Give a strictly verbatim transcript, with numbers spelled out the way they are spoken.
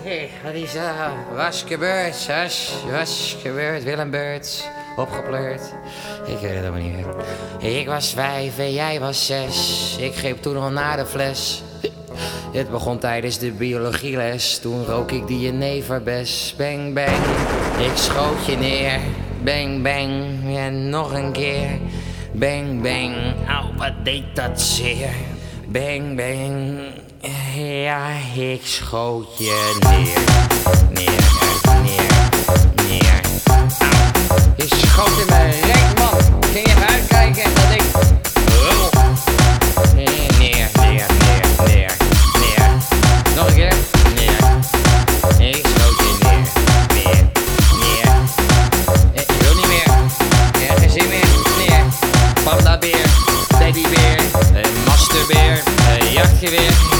Hey, wat is dat? Was gebeurd, was, was gebeurd. Willem Beurt, opgepleurd. Ik weet het helemaal niet meer. Ik was vijf en jij was zes. Ik greep toen al naar de fles. Het begon tijdens de biologieles. Toen rook ik die jeneverbes. Bang, bang, ik schoot je neer. Bang, bang, en nog een keer. Bang, bang, au, wat deed dat zeer. Bang, bang, ja, ik schoot je neer. Neer, neer, neer. Au, je schoot in mijn rek, man. Ging even uitkijken en dat ik... Rummel. Neer, neer, neer, neer, neer. Nog een keer. Neer. Ik schoot je neer. Neer, neer. Ik wil niet meer. Ik heb geen zin meer. Neer. Pandabeer. Teddybeer. Masterbeer. Jachtgeweer.